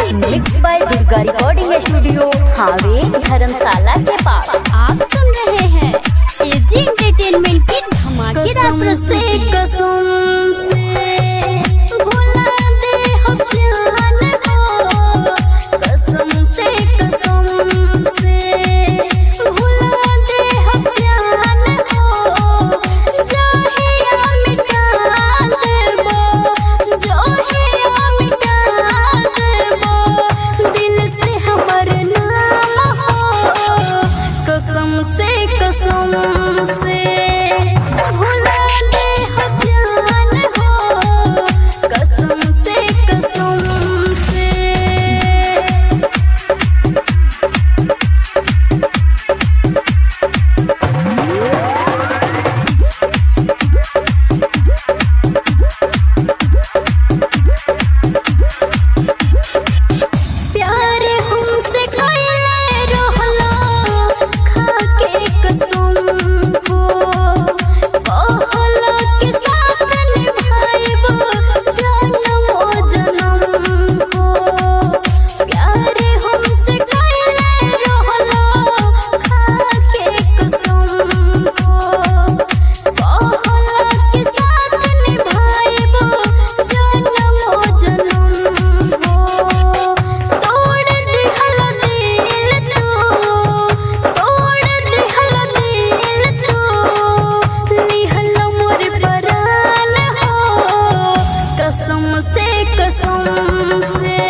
Mix by Durga recording studio हावे धर्मशाला के पास। आप सुन रहे हैं एजी एंटरटेनमेंट की धमाकेदार प्रस्तुति। कसम से भुला दे हम जान हो, कसम से भुला दे हम जान हो, चाहे या मिटा देबो, चाहे या मिटा देबो, दिल से हमर नाम हो, कसम से भुला दे हम जान हो, कसम से प्यार हमसे कइले रहलो, खाके कसम को कहलो के साथ निभाइबो जन्मो जन्म को। प्यार हमसे कइले रहलो, खाके कसम को कहलो के साथ निभाइबो जन्मो जन्म को। तोड़ दिहल दिल तू, लिहल मोर परान हो, कसम से